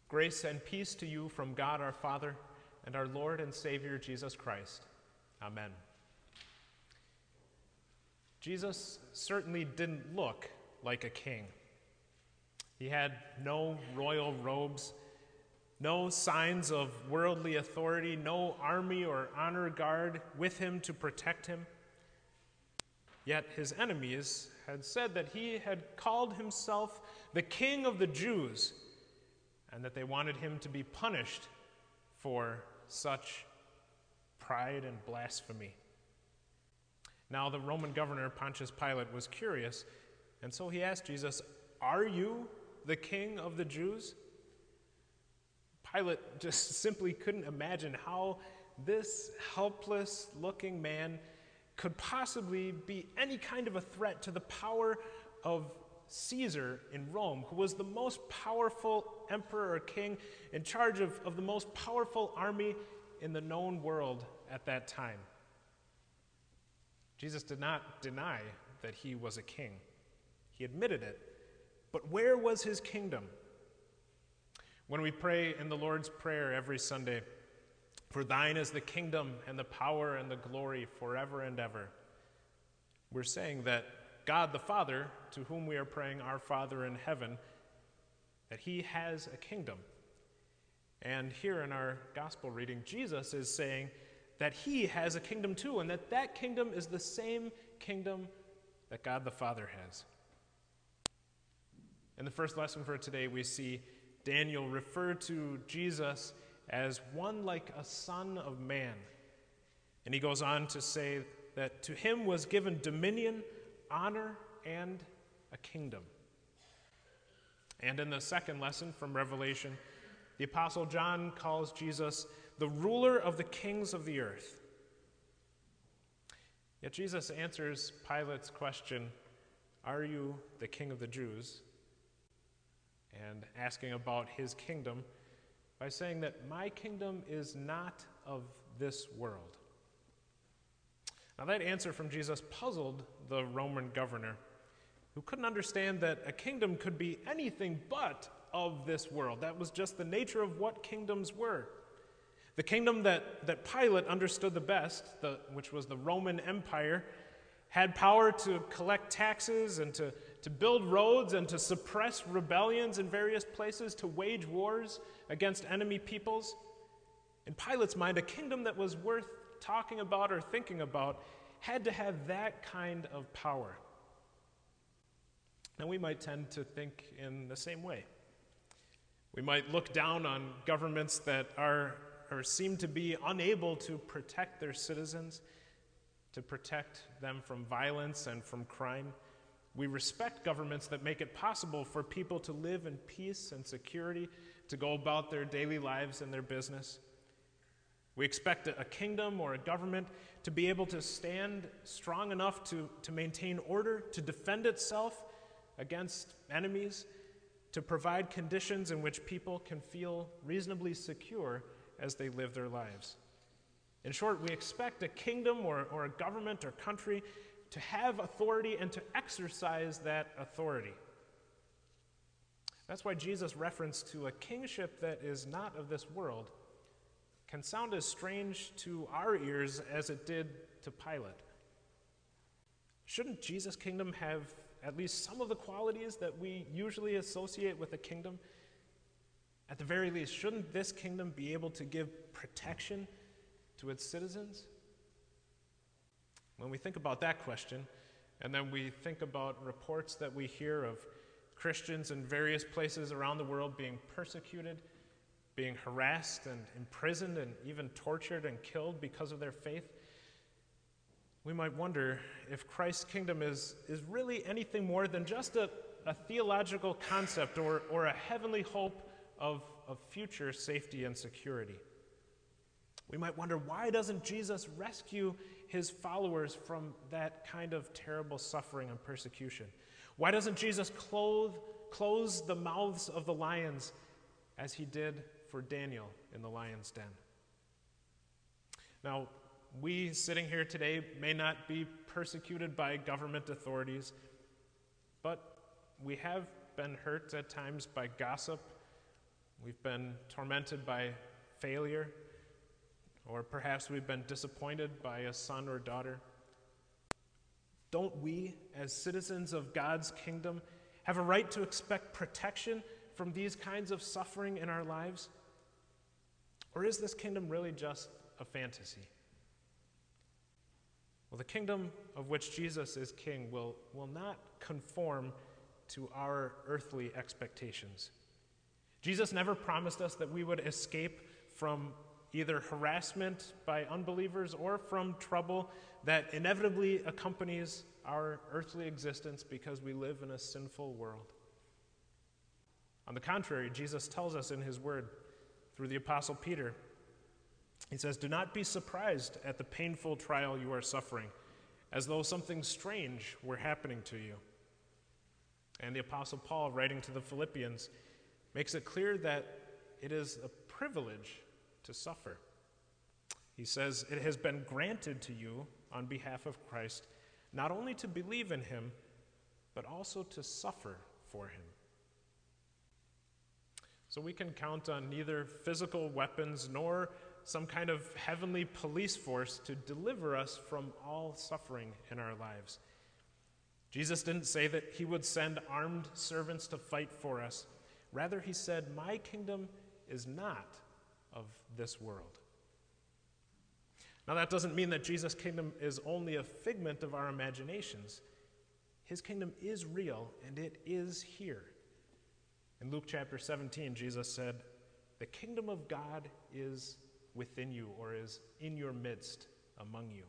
Grace and peace to you from God our Father and our Lord and Savior Jesus Christ. Amen. Jesus certainly didn't look like a king. He had no royal robes, no signs of worldly authority, no army or honor guard with him to protect him. Yet his enemies had said that he had called himself the King of the Jews, and that they wanted him to be punished for such pride and blasphemy. Now the Roman governor Pontius Pilate was curious, and so he asked Jesus, "Are you the King of the Jews?" Pilate just simply couldn't imagine how this helpless-looking man could possibly be any kind of a threat to the power of Caesar in Rome, who was the most powerful emperor or king in charge of the most powerful army in the known world at that time. Jesus did not deny that he was a king. He admitted it. But where was his kingdom? When we pray in the Lord's Prayer every Sunday, "For thine is the kingdom and the power and the glory forever and ever," we're saying that God the Father, to whom we are praying, our Father in heaven, that he has a kingdom. And here in our gospel reading, Jesus is saying that he has a kingdom too, and that kingdom is the same kingdom that God the Father has. In the first lesson for today, we see Daniel refer to Jesus as one like a son of man. And he goes on to say that to him was given dominion, honor, and a kingdom. And in the second lesson from Revelation, the Apostle John calls Jesus the ruler of the kings of the earth. Yet Jesus answers Pilate's question, "Are you the King of the Jews?" and asking about his kingdom by saying that my kingdom is not of this world. Now that answer from Jesus puzzled the Roman governor, who couldn't understand that a kingdom could be anything but of this world. That was just the nature of what kingdoms were. The kingdom that Pilate understood the best, which was the Roman Empire, had power to collect taxes and to build roads and to suppress rebellions in various places, to wage wars against enemy peoples. In Pilate's mind, a kingdom that was worth talking about or thinking about had to have that kind of power. Now we might tend to think in the same way. We might look down on governments that are or seem to be unable to protect their citizens, to protect them from violence and from crime. We respect governments that make it possible for people to live in peace and security, to go about their daily lives and their business. We expect a kingdom or a government to be able to stand strong enough to maintain order, to defend itself against enemies, to provide conditions in which people can feel reasonably secure as they live their lives. In short, we expect a kingdom or a government or country to have authority and to exercise that authority. That's why Jesus' reference to a kingship that is not of this world can sound as strange to our ears as it did to Pilate. Shouldn't Jesus' kingdom have at least some of the qualities that we usually associate with a kingdom? At the very least, shouldn't this kingdom be able to give protection to its citizens? When we think about that question, and then we think about reports that we hear of Christians in various places around the world being persecuted, being harassed and imprisoned and even tortured and killed because of their faith, we might wonder if Christ's kingdom is really anything more than just a theological concept or a heavenly hope of future safety and security. We might wonder, why doesn't Jesus rescue his followers from that kind of terrible suffering and persecution? Why doesn't Jesus close the mouths of the lions as he did for Daniel in the lion's den? Now, we sitting here today may not be persecuted by government authorities, but we have been hurt at times by gossip We've been tormented by failure, or perhaps we've been disappointed by a son or daughter. Don't we, as citizens of God's kingdom, have a right to expect protection from these kinds of suffering in our lives? Or is this kingdom really just a fantasy? Well, the kingdom of which Jesus is king will not conform to our earthly expectations. Jesus never promised us that we would escape from either harassment by unbelievers or from trouble that inevitably accompanies our earthly existence because we live in a sinful world. On the contrary, Jesus tells us in his word through the Apostle Peter, he says, "Do not be surprised at the painful trial you are suffering, as though something strange were happening to you." And the Apostle Paul, writing to the Philippians, makes it clear that it is a privilege to suffer. He says, "It has been granted to you on behalf of Christ, not only to believe in him, but also to suffer for him." So we can count on neither physical weapons nor some kind of heavenly police force to deliver us from all suffering in our lives. Jesus didn't say that he would send armed servants to fight for us. Rather, he said, "My kingdom is not of this world." Now, that doesn't mean that Jesus' kingdom is only a figment of our imaginations. His kingdom is real, and it is here. In Luke chapter 17, Jesus said, "The kingdom of God is within you, or is in your midst among you."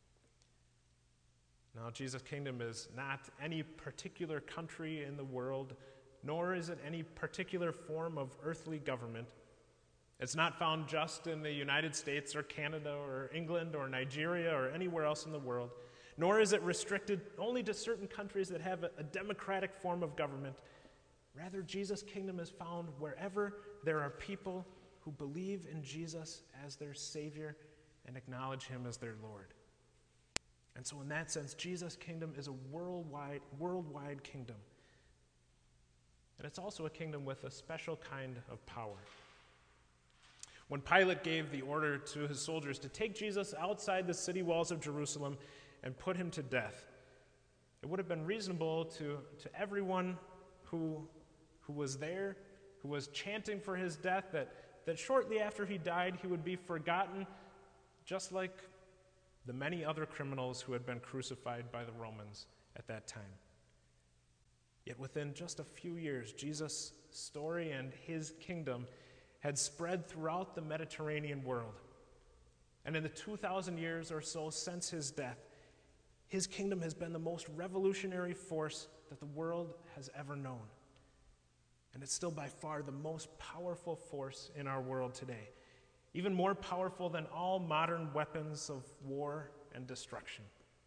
Now, Jesus' kingdom is not any particular country in the world, nor is it any particular form of earthly government. It's not found just in the United States or Canada or England or Nigeria or anywhere else in the world, nor is it restricted only to certain countries that have a democratic form of government. Rather, Jesus' kingdom is found wherever there are people who believe in Jesus as their Savior and acknowledge him as their Lord. And so in that sense, Jesus' kingdom is a worldwide kingdom. And it's also a kingdom with a special kind of power. When Pilate gave the order to his soldiers to take Jesus outside the city walls of Jerusalem and put him to death, it would have been reasonable to everyone who was there, who was chanting for his death, that shortly after he died, he would be forgotten, just like the many other criminals who had been crucified by the Romans at that time. Yet within just a few years, Jesus' story and his kingdom had spread throughout the Mediterranean world. And in the 2,000 years or so since his death, his kingdom has been the most revolutionary force that the world has ever known. And it's still by far the most powerful force in our world today, even more powerful than all modern weapons of war and destruction.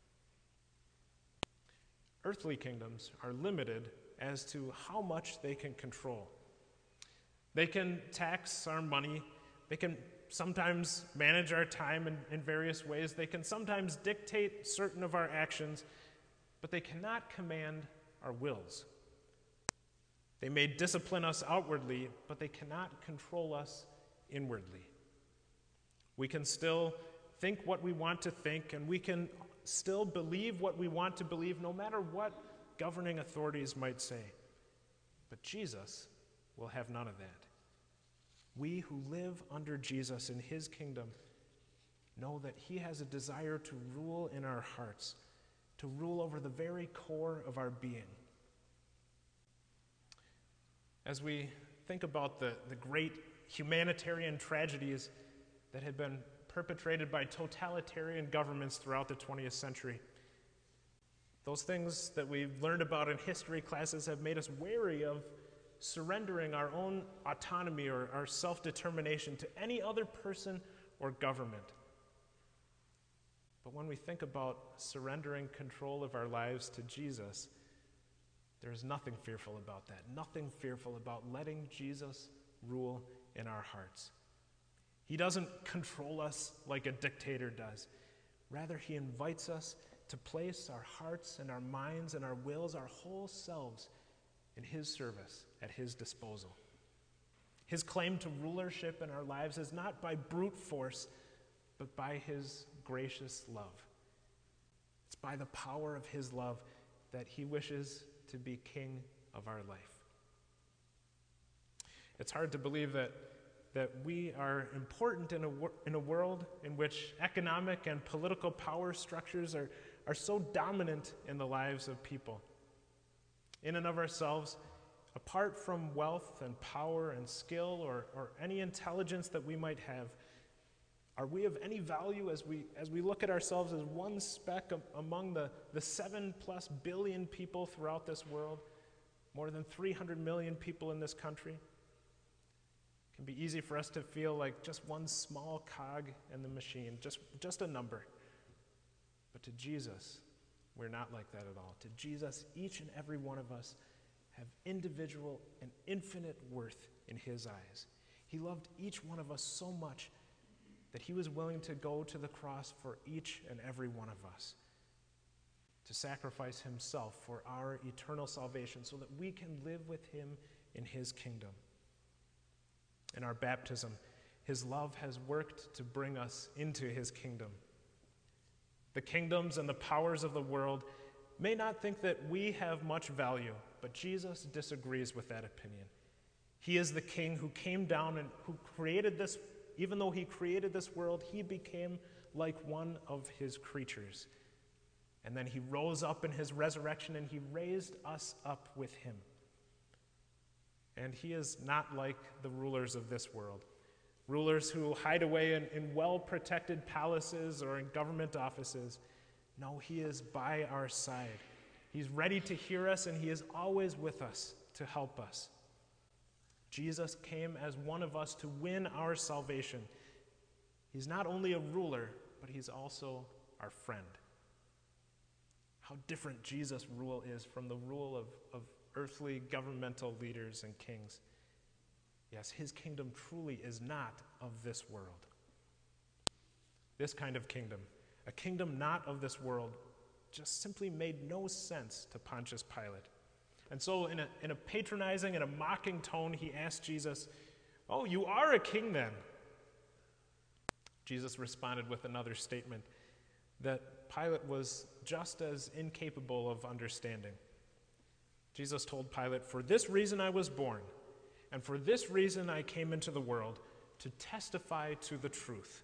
Earthly kingdoms are limited as to how much they can control. They can tax our money. They can sometimes manage our time in various ways. They can sometimes dictate certain of our actions, but they cannot command our wills. They may discipline us outwardly, but they cannot control us inwardly. We can still think what we want to think, and we can still believe what we want to believe, no matter what governing authorities might say. But Jesus will have none of that. We who live under Jesus in his kingdom know that he has a desire to rule in our hearts, to rule over the very core of our being. As we think about the great humanitarian tragedies that have been perpetrated by totalitarian governments throughout the 20th century, those things that we've learned about in history classes have made us wary of surrendering our own autonomy or our self-determination to any other person or government. But when we think about surrendering control of our lives to Jesus, there is nothing fearful about that, nothing fearful about letting Jesus rule in our hearts. He doesn't control us like a dictator does. Rather, he invites us to place our hearts and our minds and our wills, our whole selves, in his service, at his disposal. His claim to rulership in our lives is not by brute force, but by his gracious love. It's by the power of his love that he wishes to be king of our life. It's hard to believe that we are important in a world in which economic and political power structures are so dominant in the lives of people. In and of ourselves, apart from wealth and power and skill or any intelligence that we might have, are we of any value as we look at ourselves as one speck among the 7+ billion people throughout this world, more than 300 million people in this country? It can be easy for us to feel like just one small cog in the machine, just a number. But to Jesus, we're not like that at all. To Jesus, each and every one of us have individual and infinite worth in his eyes. He loved each one of us so much that he was willing to go to the cross for each and every one of us, to sacrifice himself for our eternal salvation so that we can live with him in his kingdom. In our baptism, his love has worked to bring us into his kingdom. The kingdoms and the powers of the world may not think that we have much value, but Jesus disagrees with that opinion. He is the king who came down and who created this. Even though he created this world, he became like one of his creatures. And then he rose up in his resurrection and he raised us up with him. And he is not like the rulers of this world. Rulers who hide away in well-protected palaces or in government offices. No, he is by our side. He's ready to hear us, and he is always with us to help us. Jesus came as one of us to win our salvation. He's not only a ruler, but he's also our friend. How different Jesus' rule is from the rule of earthly governmental leaders and kings. Yes, his kingdom truly is not of this world. This kind of kingdom, a kingdom not of this world, just simply made no sense to Pontius Pilate. And so in a patronizing and a mocking tone, he asked Jesus, "Oh, you are a king then?" Jesus responded with another statement that Pilate was just as incapable of understanding. Jesus told Pilate, "For this reason I was born, and for this reason I came into the world, to testify to the truth."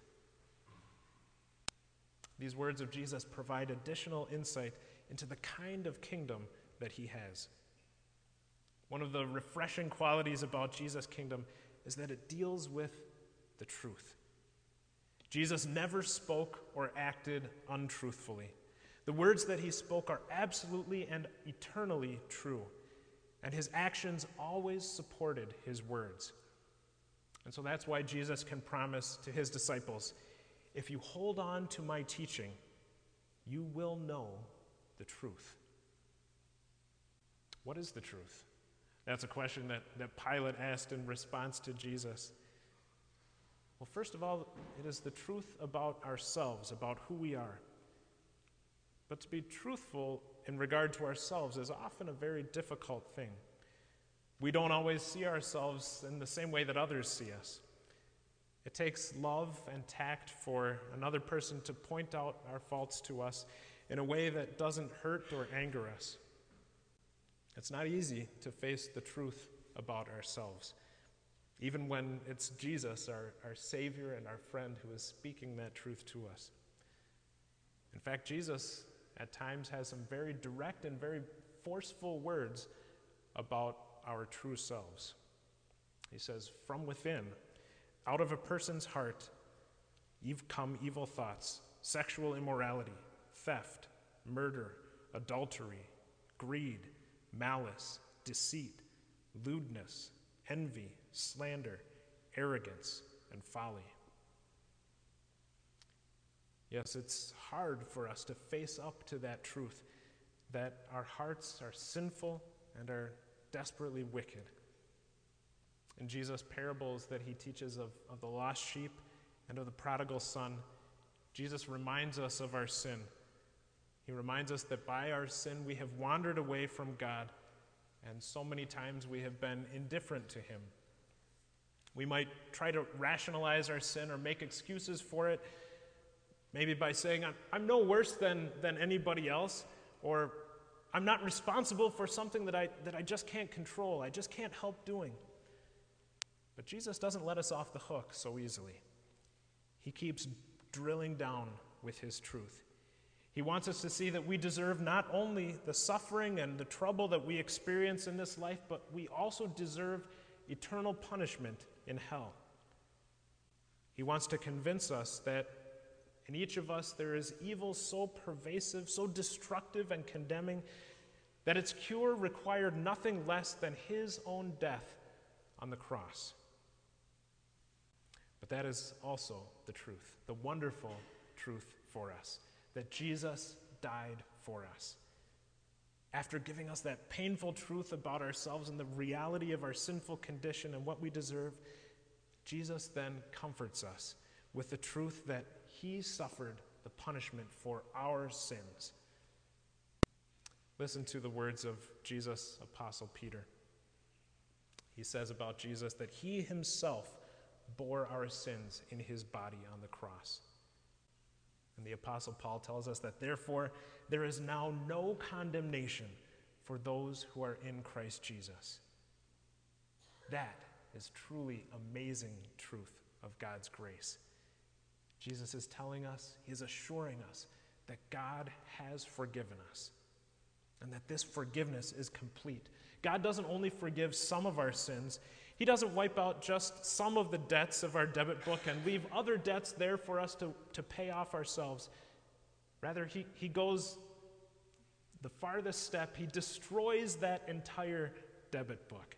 These words of Jesus provide additional insight into the kind of kingdom that he has. One of the refreshing qualities about Jesus' kingdom is that it deals with the truth. Jesus never spoke or acted untruthfully. The words that he spoke are absolutely and eternally true, and his actions always supported his words. And so that's why Jesus can promise to his disciples, "If you hold on to my teaching, you will know the truth." What is the truth? That's a question that Pilate asked in response to Jesus. Well, first of all, it is the truth about ourselves, about who we are. But to be truthful in regard to ourselves is often a very difficult thing. We don't always see ourselves in the same way that others see us. It takes love and tact for another person to point out our faults to us in a way that doesn't hurt or anger us. It's not easy to face the truth about ourselves, even when it's Jesus, our Savior and our friend, who is speaking that truth to us. In fact, Jesus at times has some very direct and very forceful words about our true selves. He says, "From within, out of a person's heart, come evil thoughts, sexual immorality, theft, murder, adultery, greed, malice, deceit, lewdness, envy, slander, arrogance, and folly." Yes, it's hard for us to face up to that truth, that our hearts are sinful and are desperately wicked. In Jesus' parables that he teaches of the lost sheep and of the prodigal son, Jesus reminds us of our sin. He reminds us that by our sin we have wandered away from God, and so many times we have been indifferent to him. We might try to rationalize our sin or make excuses for it, maybe by saying, I'm no worse than anybody else, or I'm not responsible for something that I just can't control, I just can't help doing. But Jesus doesn't let us off the hook so easily. He keeps drilling down with his truth. He wants us to see that we deserve not only the suffering and the trouble that we experience in this life, but we also deserve eternal punishment in hell. He wants to convince us that in each of us there is evil so pervasive, so destructive and condemning, that its cure required nothing less than his own death on the cross. But that is also the truth, the wonderful truth for us, that Jesus died for us. After giving us that painful truth about ourselves and the reality of our sinful condition and what we deserve, Jesus then comforts us with the truth that he suffered the punishment for our sins. Listen to the words of Jesus' apostle Peter. He says about Jesus that he himself bore our sins in his body on the cross. And the Apostle Paul tells us that therefore there is now no condemnation for those who are in Christ Jesus. That is truly amazing truth of God's grace. Jesus is telling us, he is assuring us that God has forgiven us and that this forgiveness is complete. God doesn't only forgive some of our sins, he doesn't wipe out just some of the debts of our debit book and leave other debts there for us to pay off ourselves. Rather, he goes the farthest step. He destroys that entire debit book.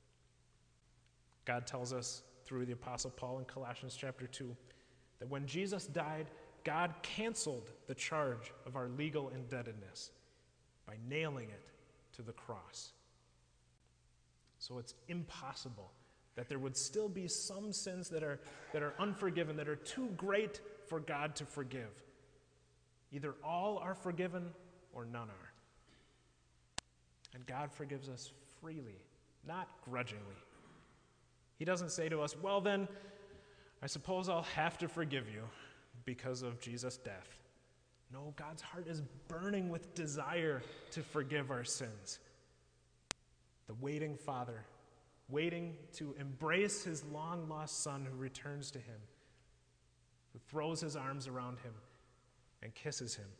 God tells us through the Apostle Paul in Colossians chapter 2 that when Jesus died, God canceled the charge of our legal indebtedness by nailing it to the cross. So it's impossible that there would still be some sins that are unforgiven, that are too great for God to forgive. Either all are forgiven or none are. And God forgives us freely, not grudgingly. He doesn't say to us, well then, I suppose I'll have to forgive you because of Jesus' death. No, God's heart is burning with desire to forgive our sins. The waiting Father, waiting to embrace his long-lost Son who returns to him, who throws his arms around him and kisses him.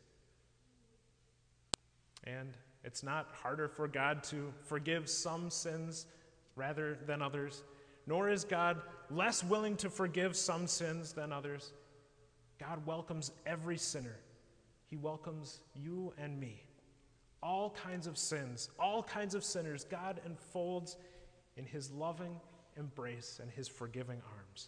And it's not harder for God to forgive some sins rather than others, nor is God less willing to forgive some sins than others. God welcomes every sinner. He welcomes you and me. All kinds of sins, all kinds of sinners, God enfolds in his loving embrace and his forgiving arms.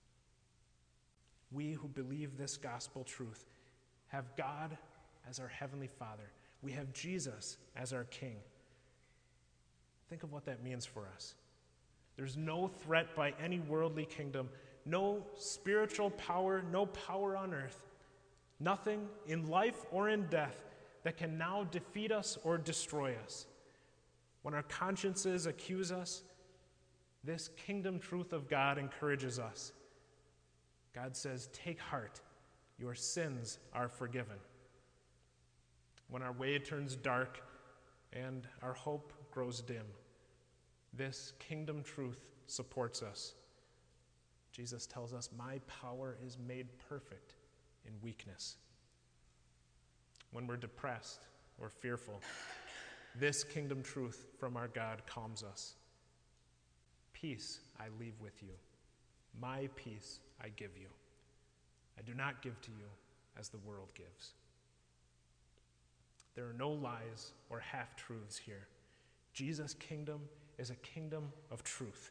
We who believe this gospel truth have God as our heavenly Father. We have Jesus as our King. Think of what that means for us. There's no threat by any worldly kingdom, no spiritual power, no power on earth, nothing in life or in death that can now defeat us or destroy us. When our consciences accuse us, this kingdom truth of God encourages us. God says, take heart, your sins are forgiven. When our way turns dark and our hope grows dim, this kingdom truth supports us. Jesus tells us, my power is made perfect in weakness. When we're depressed or fearful, this kingdom truth from our God calms us. Peace I leave with you. My peace I give you. I do not give to you as the world gives. There are no lies or half-truths here. Jesus' kingdom is a kingdom of truth.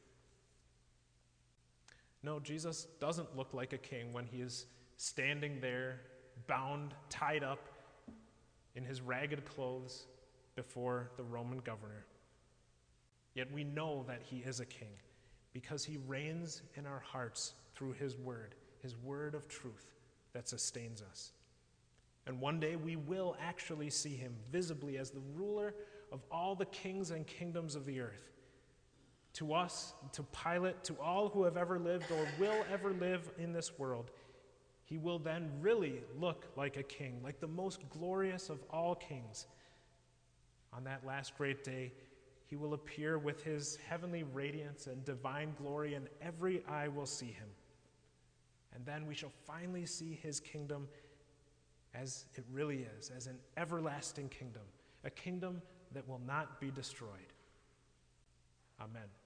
No, Jesus doesn't look like a king when he is standing there, bound, tied up in his ragged clothes before the Roman governor. Yet we know that he is a king because he reigns in our hearts through his word of truth that sustains us. And one day we will actually see him visibly as the ruler of all the kings and kingdoms of the earth. To us, to Pilate, to all who have ever lived or will ever live in this world, he will then really look like a king, like the most glorious of all kings. On that last great day, he will appear with his heavenly radiance and divine glory, and every eye will see him. And then we shall finally see his kingdom as it really is, as an everlasting kingdom, a kingdom that will not be destroyed. Amen.